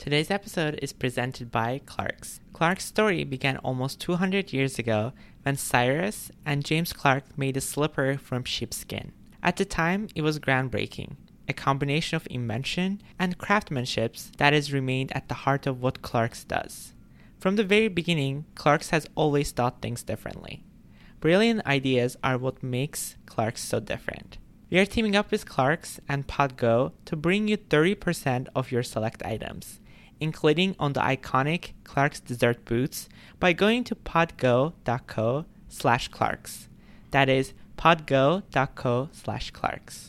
Today's episode is presented by Clarks. Clark's story began almost 200 years ago when Cyrus and James Clark made a slipper from sheepskin. At the time, it was groundbreaking, a combination of invention and craftsmanship that has remained at the heart of what Clarks does. From the very beginning, Clarks has always thought things differently. Brilliant ideas are what makes Clarks so different. We are teaming up with Clarks and Podgo to bring you 30% of your select items, including on the iconic Clarks dessert boots, by going to podgo.co/Clarks. That is podgo.co/Clarks.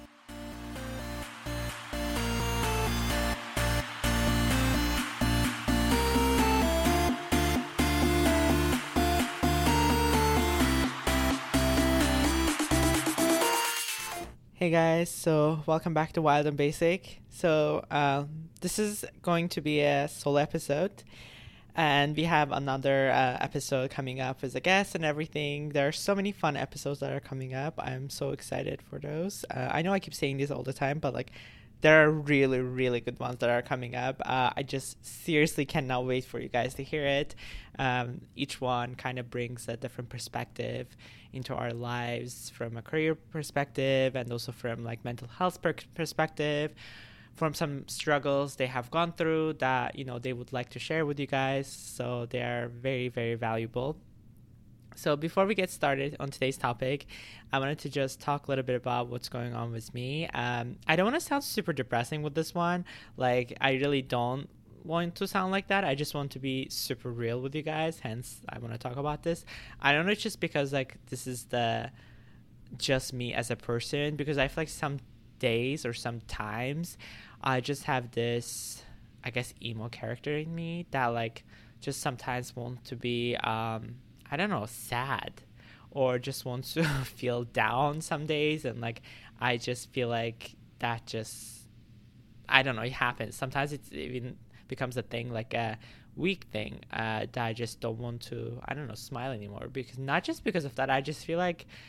Hey guys, so welcome back to Wild and Basic. So this is going to be a solo episode, and we have another episode coming up with a guest and everything. There are so many fun episodes that are coming up. I'm so excited for those. I know I keep saying this all the time, but there are really, really good ones that are coming up. I just seriously cannot wait for you guys to hear it. Each one kind of brings a different perspective into our lives, from a career perspective and also from mental health perspective, from some struggles they have gone through that they would like to share with you guys. So they are very, very valuable. So before we get started on today's topic, I wanted to just talk a little bit about what's going on with me. I don't want to sound super depressing with this one. I really don't want to sound like that. I just want to be super real with you guys. Hence, I want to talk about this. I don't know, it's just because this is just me as a person, because I feel like some days or sometimes I just have this, I guess, emo character in me that just sometimes want to be I don't know, sad, or just wants to feel down some days. And I just feel like that just, I don't know, it happens. Sometimes it's even becomes a thing, a weak thing, that I just don't want to, I don't know, smile anymore. Because not just because of that, I just feel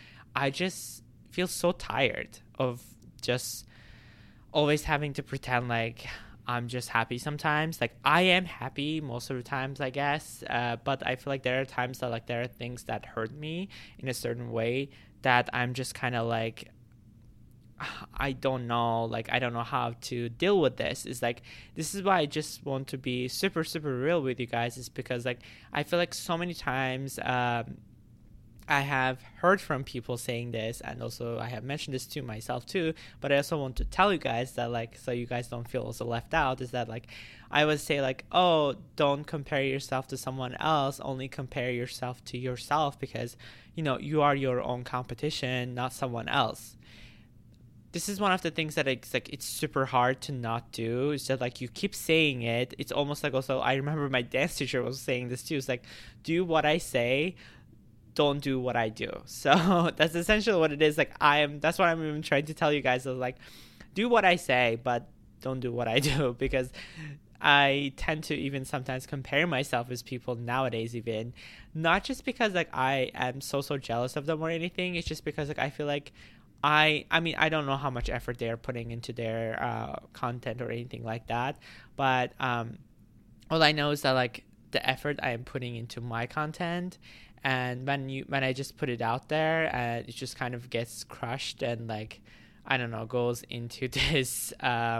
so tired of just always having to pretend I'm just happy sometimes. I am happy most of the times, I guess, but I feel like there are times that there are things that hurt me in a certain way that I'm just kind of I don't know, I don't know how to deal with this. This is why I just want to be super, super real with you guys, is because I feel like so many times I have heard from people saying this, and also I have mentioned this to myself too, but I also want to tell you guys that so you guys don't feel also left out, is that I would say oh, don't compare yourself to someone else, only compare yourself to yourself, because you are your own competition, not someone else. This is one of the things that it's super hard to not do. It's just you keep saying it. It's almost also, I remember my dance teacher was saying this too. It's do what I say, don't do what I do. So that's essentially what it is. That's what I'm even trying to tell you guys, is do what I say, but don't do what I do, because I tend to even sometimes compare myself with people nowadays, even not just because I am so jealous of them or anything. It's just because I feel I mean, I don't know how much effort they are putting into their content or anything like that, but all I know is that the effort I am putting into my content, and when I just put it out there, it just kind of gets crushed and I don't know, goes into this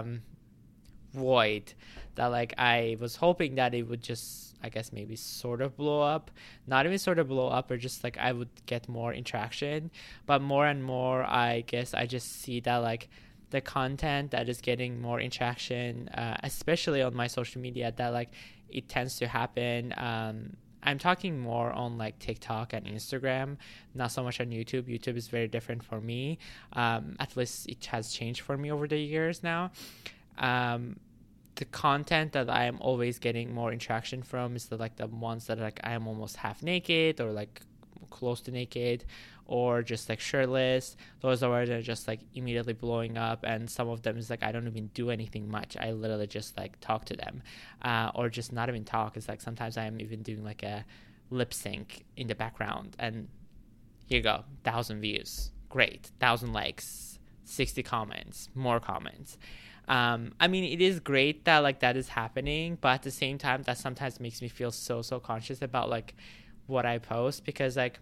void that I was hoping that it would just, I guess, maybe sort of blow up. Not even sort of blow up, or just I would get more interaction. But more and more, I guess I just see that the content that is getting more interaction, especially on my social media, that it tends to happen. I'm talking more on TikTok and Instagram, not so much on YouTube. YouTube is very different for me. At least it has changed for me over the years now. The content that I am always getting more interaction from is the ones that I am almost half naked, or close to naked, or just shirtless. Those are where they're just immediately blowing up, and some of them is I don't even do anything much. I literally just talk to them, or just not even talk. It's sometimes I am even doing a lip sync in the background, and here you go, 1,000 views, great, 1,000 likes, 60 comments, more comments. I mean, it is great that like that is happening, but at the same time, that sometimes makes me feel so conscious about like what I post, because like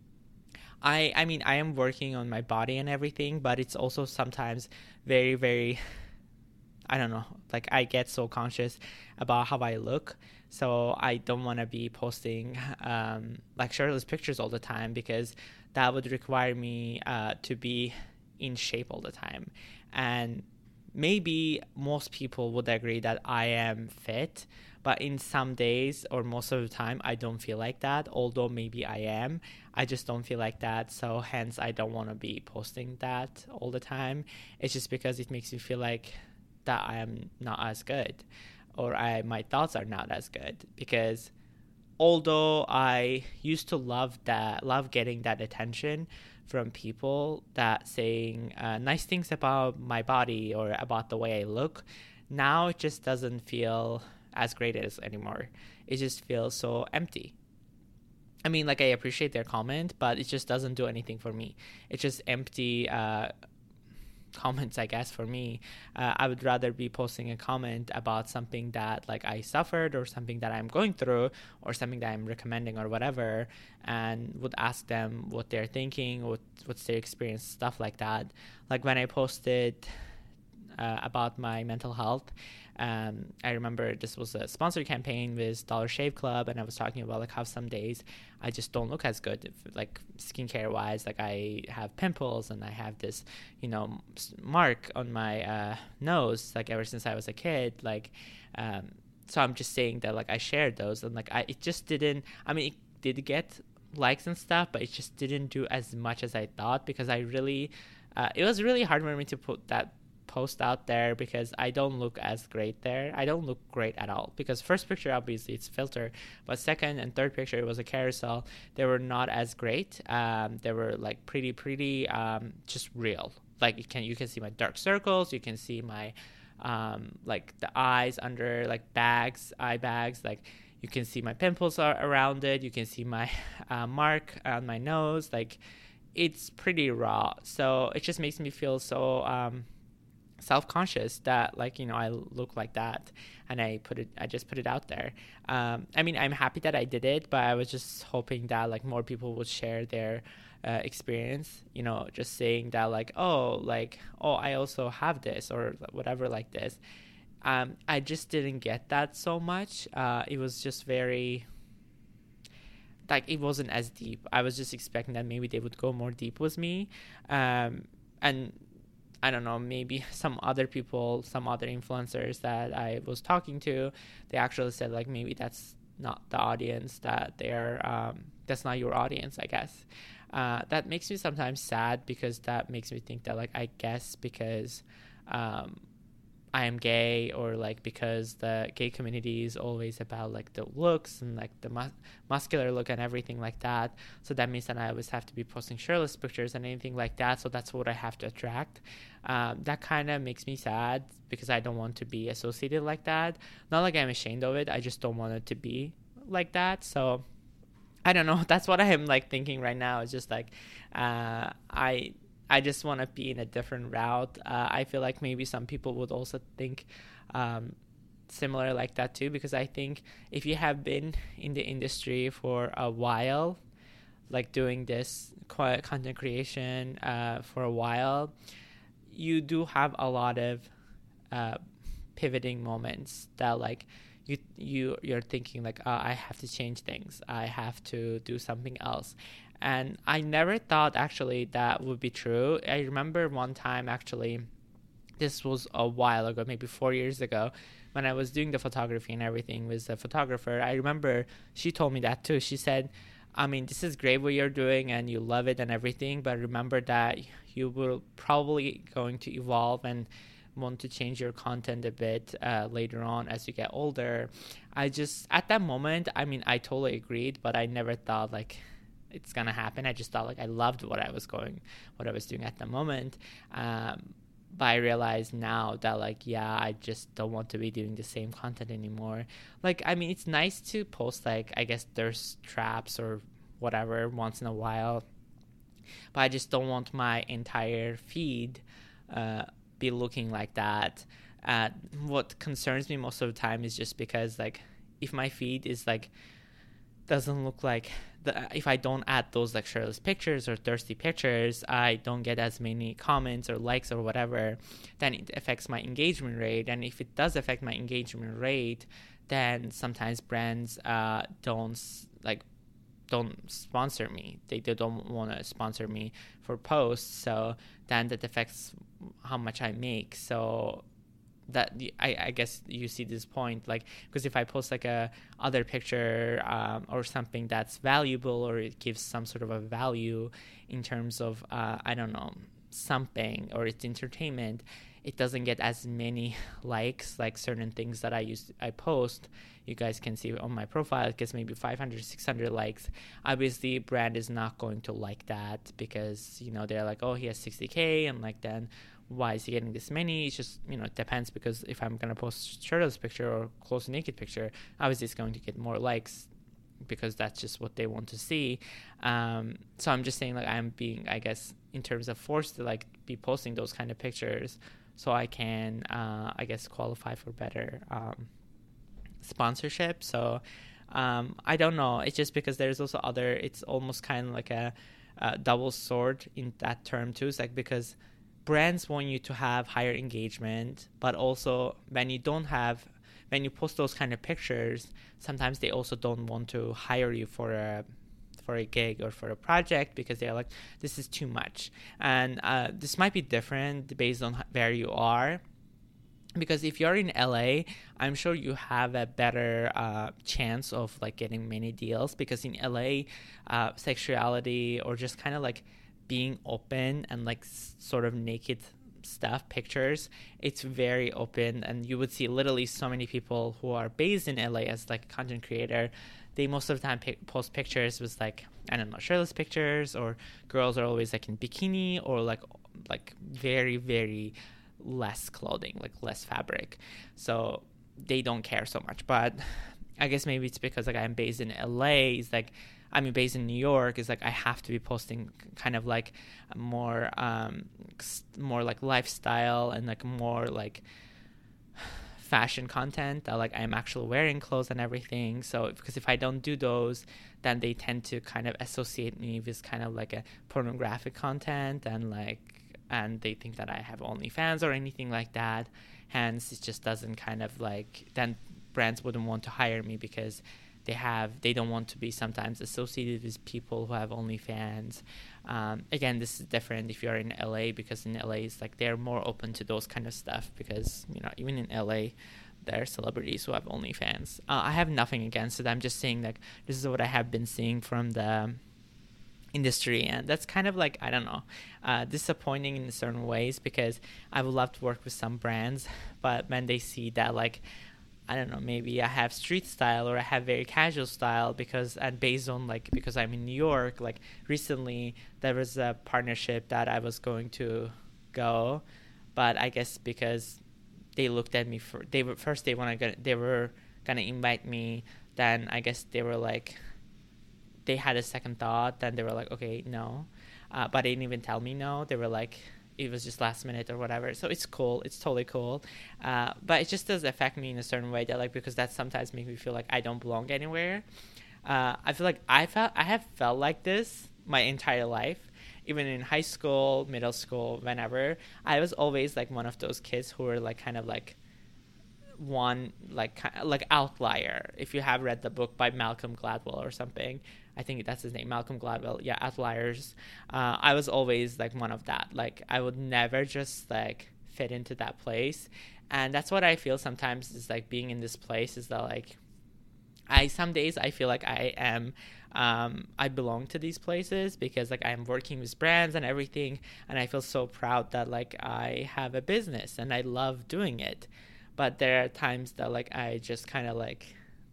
I mean, I am working on my body and everything, but it's also sometimes very, I don't know, like I get so conscious about how I look. So I don't want to be posting like shirtless pictures all the time, because that would require me to be in shape all the time. And maybe most people would agree that I am fit, but in some days or most of the time, I don't feel like that. Although maybe I am, I just don't feel like that. So hence, I don't want to be posting that all the time. It's just because it makes me feel like that I am not as good, or my thoughts are not as good. Because although I used to love getting that attention from people that saying nice things about my body or about the way I look, now it just doesn't feel as great as anymore. It just feels so empty. I mean, like I appreciate their comment, but it just doesn't do anything for me. It's just empty comments, I guess. For me, I would rather be posting a comment about something that like I suffered, or something that I'm going through, or something that I'm recommending or whatever, and would ask them what they're thinking, what's their experience, stuff like that. Like when I posted about my mental health, I remember this was a sponsored campaign with Dollar Shave Club, and I was talking about like how some days I just don't look as good, like skincare wise. Like I have pimples, and I have this, mark on my nose, like ever since I was a kid. Like, so I'm just saying that like I shared those, and like it just didn't. I mean, it did get likes and stuff, but it just didn't do as much as I thought, because I really, it was really hard for me to put that post out there, because I don't look as great there. I don't look great at all, because first picture obviously it's filter, but second and third picture, it was a carousel. They were not as great. They were like pretty just real. Like you can see my dark circles, you can see my like the eyes under like eye bags, like you can see my pimples are around it, you can see my mark on my nose. Like it's pretty raw, so it just makes me feel so self-conscious that like I look like that, and I just put it out there. I mean, I'm happy that I did it, but I was just hoping that like more people would share their experience, just saying that like oh I also have this or whatever like this. I just didn't get that so much. It was just very like it wasn't as deep. I was just expecting that maybe they would go more deep with me, and I don't know, maybe some other people, some other influencers that I was talking to, they actually said like maybe that's not the audience that that's not your audience, I guess. That makes me sometimes sad, because that makes me think that like I guess because I am gay, or like because the gay community is always about like the looks and like the muscular look and everything like that. So that means that I always have to be posting shirtless pictures and anything like that. So that's what I have to attract. That kind of makes me sad, because I don't want to be associated like that. Not like I'm ashamed of it. I just don't want it to be like that. So I don't know. That's what I am like thinking right now. It's just like I just want to be in a different route. I feel like maybe some people would also think similar like that too, because I think if you have been in the industry for a while, like doing this content creation for a while, you do have a lot of pivoting moments that like you're thinking like I have to change things, I have to do something else. And I never thought actually that would be true. I remember one time, actually, this was a while ago, maybe 4 years ago, when I was doing the photography and everything with the photographer. I remember she told me that too. She said, I mean, this is great what you're doing and you love it and everything, but remember that you will probably going to evolve and want to change your content a bit later on as you get older. I just, at that moment, I mean, I totally agreed, but I never thought like it's gonna happen. I just thought like I loved what I was doing at the moment. But I realize now that like, yeah, I just don't want to be doing the same content anymore. Like, I mean, it's nice to post like, I guess thirst traps or whatever once in a while, but I just don't want my entire feed be looking like that. uh, what concerns me most of the time is just because like if my feed is like doesn't look like if I don't add those like shirtless pictures or thirsty pictures, I don't get as many comments or likes or whatever, then it affects my engagement rate. And if it does affect my engagement rate, then sometimes brands don't sponsor me. They don't want to sponsor me for posts. So then that affects how much I make. So that I guess you see this point, like, because if I post like a other picture or something that's valuable, or it gives some sort of a value in terms of I don't know, something, or it's entertainment, it doesn't get as many likes like certain things that I post. You guys can see on my profile it gets maybe 500 600 likes. Obviously brand is not going to like that, because you know they're like, oh, he has 60K, and like then why is he getting this many? It's just, you know, it depends, because if I'm gonna post shirtless picture or close naked picture, obviously it's going to get more likes, because that's just what they want to see. So I'm just saying, like, I'm being, I guess, in terms of forced to like be posting those kind of pictures so I can I guess qualify for better sponsorship. So I don't know, it's just because there's also other, it's almost kind of like a double sword in that term too. It's like, because brands want you to have higher engagement, but also when you post those kind of pictures, sometimes they also don't want to hire you for a gig or for a project, because they're like, this is too much. And this might be different based on where you are, because if you're in LA, I'm sure you have a better chance of like getting many deals, because in LA sexuality, or just kind of like being open and like sort of naked stuff, pictures, it's very open. And you would see literally so many people who are based in LA as like content creator, they most of the time post pictures with like, I don't know, shirtless pictures, or girls are always like in bikini, or like very, very less clothing, like less fabric. So they don't care so much. But I guess maybe it's because like I'm based in LA, it's like, I mean, based in New York, is like I have to be posting kind of like more like lifestyle and like more like fashion content that like I'm actually wearing clothes and everything. So because if I don't do those, then they tend to kind of associate me with kind of like a pornographic content, and they think that I have OnlyFans or anything like that. Hence, it just doesn't kind of like, then brands wouldn't want to hire me, because they don't want to be sometimes associated with people who have OnlyFans. Again, this is different if you're in LA, because in LA it's like they're more open to those kind of stuff, because you know, even in LA there are celebrities who have OnlyFans. I have nothing against it. I'm just saying like this is what I have been seeing from the industry, and that's kind of like, I don't know, disappointing in certain ways, because I would love to work with some brands, but when they see that like, I don't know, maybe I have street style or I have very casual style, because I'm in New York, like recently there was a partnership that I was going to go, but I guess because they looked at me they were gonna invite me, then I guess they were like, they had a second thought, then they were like, okay, no, but they didn't even tell me no. They were like, it was just last minute or whatever. So it's cool, it's totally cool, but it just does affect me in a certain way, that like, because that sometimes makes me feel like I don't belong anywhere. I feel like I have felt like this my entire life, even in high school, middle school, whenever. I was always like one of those kids who were like kind of like one like outlier. If you have read the book by Malcolm Gladwell or something, I think that's his name, Malcolm Gladwell. Yeah, Outliers. I was always like one of that. Like I would never just like fit into that place, and that's what I feel sometimes is like being in this place is that like some days I feel like I am I belong to these places, because like I'm working with brands and everything, and I feel so proud that like I have a business and I love doing it. But there are times that like I just kind of like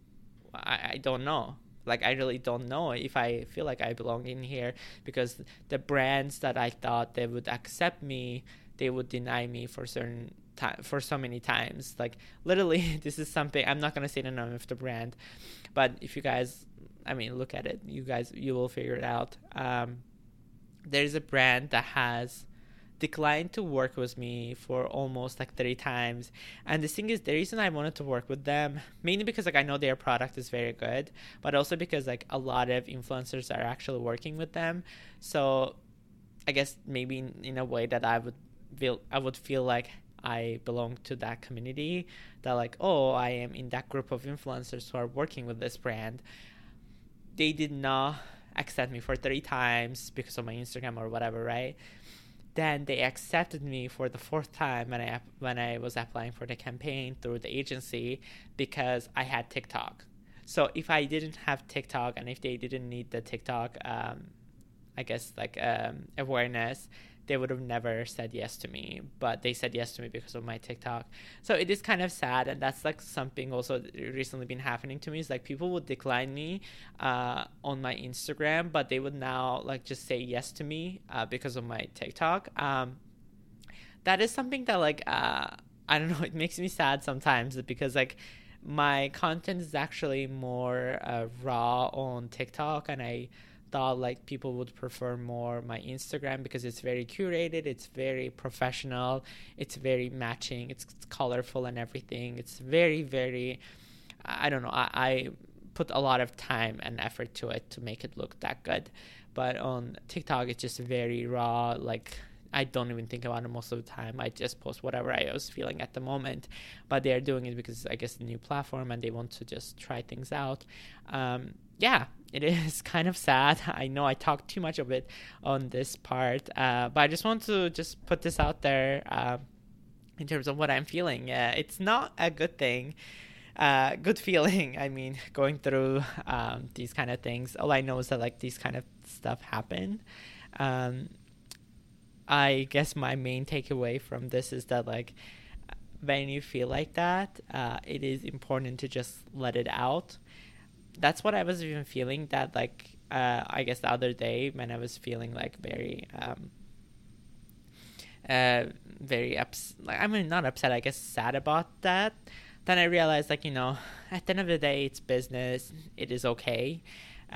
I don't know. Like I really don't know if I feel like I belong in here, because the brands that I thought they would accept me, they would deny me for certain time, for so many times. Like literally, this is something, I'm not gonna say the name of the brand, but if you guys, I mean, look at it, you will figure it out. There's a brand that has declined to work with me for almost like 30 times. And the thing is, the reason I wanted to work with them, mainly because like I know their product is very good, but also because like a lot of influencers are actually working with them. So I guess maybe in a way that I would feel like I belong to that community, that like, oh, I am in that group of influencers who are working with this brand. They did not accept me for 30 times because of my Instagram or whatever, right? Then they accepted me for the fourth time when I was applying for the campaign through the agency, because I had TikTok. So if I didn't have TikTok, and if they didn't need the TikTok, I guess like awareness, they would have never said yes to me. But they said yes to me because of my TikTok. So it is kind of sad, and that's like something also recently been happening to me. Is like people would decline me on my Instagram, but they would now like just say yes to me because of my TikTok. That is something that like I don't know. It makes me sad sometimes, because like my content is actually more raw on TikTok, and I thought like people would prefer more my Instagram because it's very curated, it's very professional, it's very matching, it's colorful and everything. It's very, very, I don't know, I put a lot of time and effort to it to make it look that good. But on TikTok, it's just very raw. Like I don't even think about it most of the time. I just post whatever I was feeling at the moment. But they're doing it because I guess the new platform, and they want to just try things out. Yeah, it is kind of sad. I know I talked too much of it on this part, but I just want to just put this out there in terms of what I'm feeling. It's not a good thing. Good feeling. I mean, going through these kind of things. All I know is that like these kind of stuff happen. I guess my main takeaway from this is that like when you feel like that, it is important to just let it out. That's what I was even feeling, that like I guess the other day when I was feeling like very like, I mean, not upset, I guess sad about that. Then I realized like, at the end of the day, it's business. It is okay.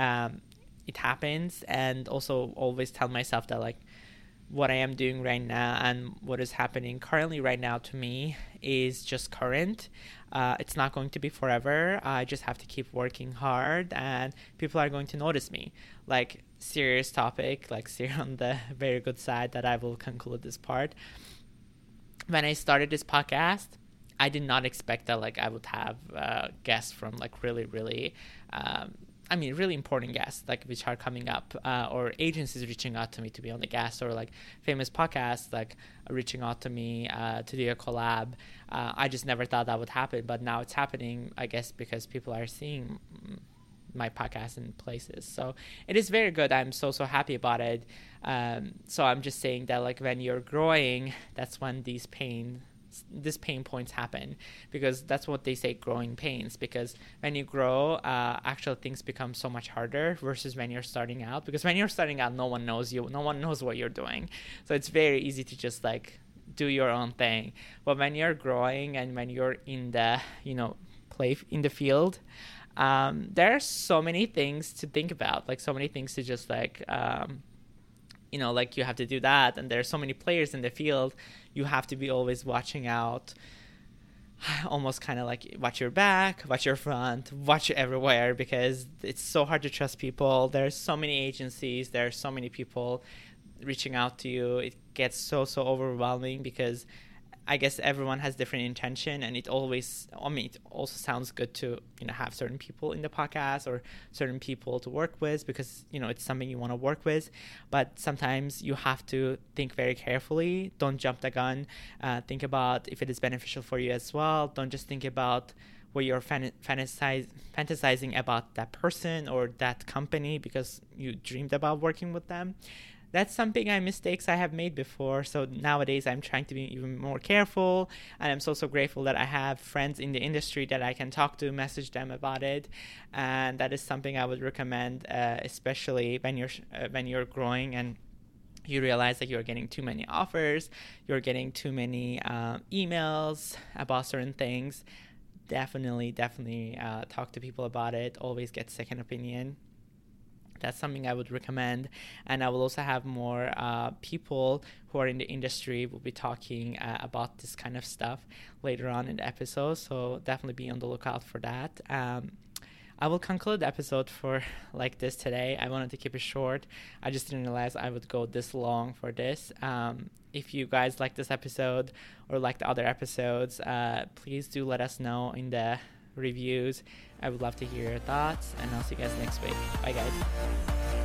It happens. And also always tell myself that like what I am doing right now and what is happening currently right now to me is just current. It's not going to be forever. I just have to keep working hard, and people are going to notice me. Like, serious topic, like on the very good side that I will conclude this part. When I started this podcast, I did not expect that like I would have guests from like really, really really important guests, like which are coming up, or agencies reaching out to me to be on the guest, or like famous podcasts like reaching out to me to do a collab. I just never thought that would happen, but now it's happening, I guess, because people are seeing my podcast in places. So it is very good. I'm so happy about it. So I'm just saying that like when you're growing, that's when these pain points happen, because that's what they say, growing pains. Because when you grow, actual things become so much harder versus when you're starting out. Because when you're starting out, no one knows you, no one knows what you're doing, so it's very easy to just like do your own thing. But when you're growing and when you're in the play in the field, there are so many things to think about, like so many things to just like like you have to do that, and there's so many players in the field. You have to be always watching out, almost kind of like watch your back, watch your front, watch everywhere, because it's so hard to trust people. There's so many agencies, there's so many people reaching out to you. It gets so overwhelming, because I guess everyone has different intention, and it also sounds good to have certain people in the podcast or certain people to work with, because it's something you want to work with. But sometimes you have to think very carefully. Don't jump the gun. Think about if it is beneficial for you as well. Don't just think about what you're fantasizing about that person or that company because you dreamed about working with them. That's something mistakes I have made before. So nowadays I'm trying to be even more careful, and I'm so grateful that I have friends in the industry that I can talk to, message them about it. And that is something I would recommend, especially when you're growing and you realize that you're getting too many offers, you're getting too many emails about certain things. Definitely talk to people about it. Always get second opinion. That's something I would recommend. And I will also have more people who are in the industry will be talking about this kind of stuff later on in the episode. So definitely be on the lookout for that. I will conclude the episode for like this today. I wanted to keep it short. I just didn't realize I would go this long for this. If you guys like this episode or like the other episodes, please do let us know in the reviews. I would love to hear your thoughts, and I'll see you guys next week. Bye, guys.